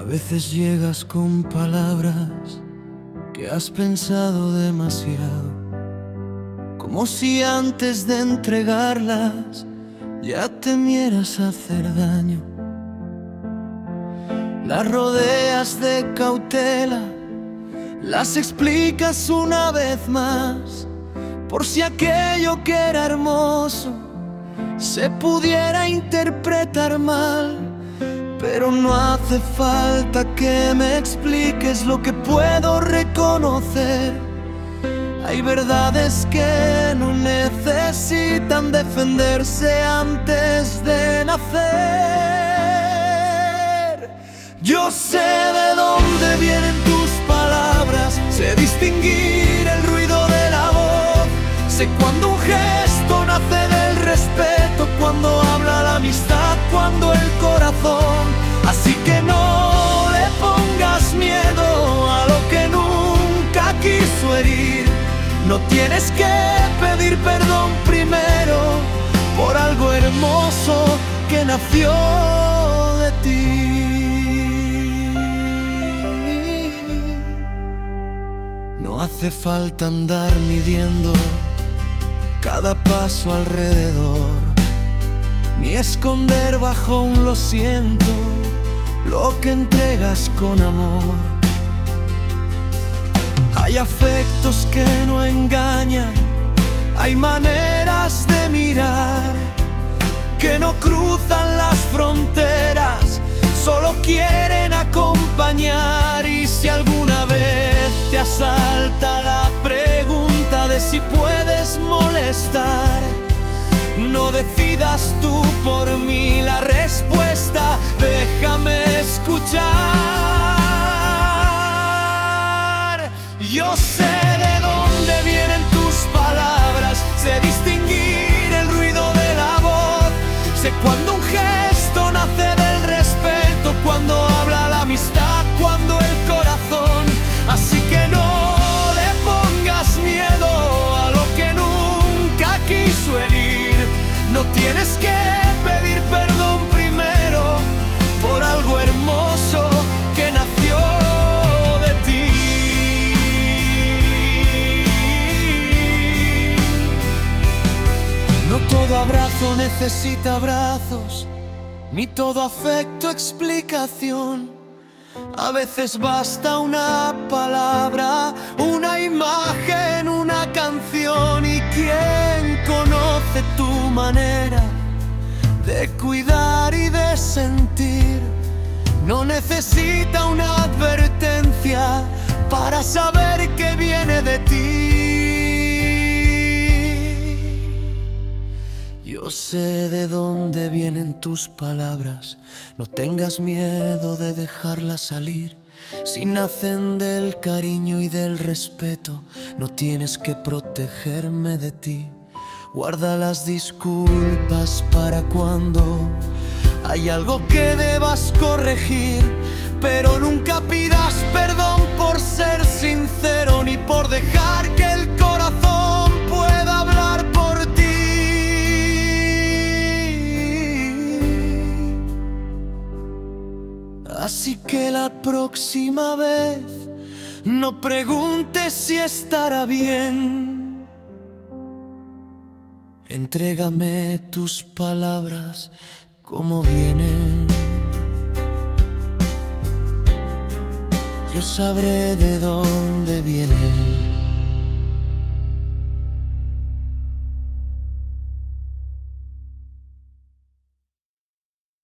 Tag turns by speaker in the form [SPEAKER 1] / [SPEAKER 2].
[SPEAKER 1] veces llegas con palabras que has pensado demasiado, como si antes de entregarlas ya temieras hacer daño. Las rodeas de cautela, las explicas una vez más, por si aquello que era hermoso se pudiera interpretar mal. Pero no hace falta que me expliques lo que puedo reconocer. Hay verdades que no necesitan defenderse antes de nacer. Yo sé de dónde vienen tus palabras, sé distinguir el ruido de la voz. Sé cuando un gesto nace del respeto, cuando habla la amistad, cuando el corazón. Así que no le pongas miedo a lo que nunca quiso herir. No tienes que pedir perdón primero por algo hermoso que nació de ti. No hace falta andar midiendo cada paso alrededor, ni esconder bajo un lo siento lo que entregas con amor. Hay afectos que no engañan, hay maneras de mirar que no cruzan las fronteras, solo quieren acompañar. Y si alguna vez te asalta la pregunta de si puedes molestar, no decidas tú por mí la respuesta, déjame escuchar. Yo sé de dónde vienen tus palabras, sé distinguir el ruido de la voz. Sé cuando un gesto nace del respeto, cuando habla la amistad, cuando el corazón. Así que no le pongas miedo a lo que nunca quiso herir. No tienes que pedir perdón primero por algo hermoso que nació de ti. No todo abrazo necesita abrazos, ni todo afecto explicación. A veces basta una palabra, una imagen, una canción. Y quien conoce tu manera de cuidar y de sentir, no necesita una advertencia para saber que viene de ti. Yo sé de dónde vienen tus palabras, no tengas miedo de dejarlas salir. Si nacen del cariño y del respeto, no tienes que protegerme de ti. Guarda las disculpas para cuando hay algo que debas corregir, pero nunca pidas perdón por ser sincero, ni por dejar que el corazón pueda hablar por ti. Así que la próxima vez no preguntes si estará bien. Entrégame tus palabras como vienen. Yo sabré de dónde vienen.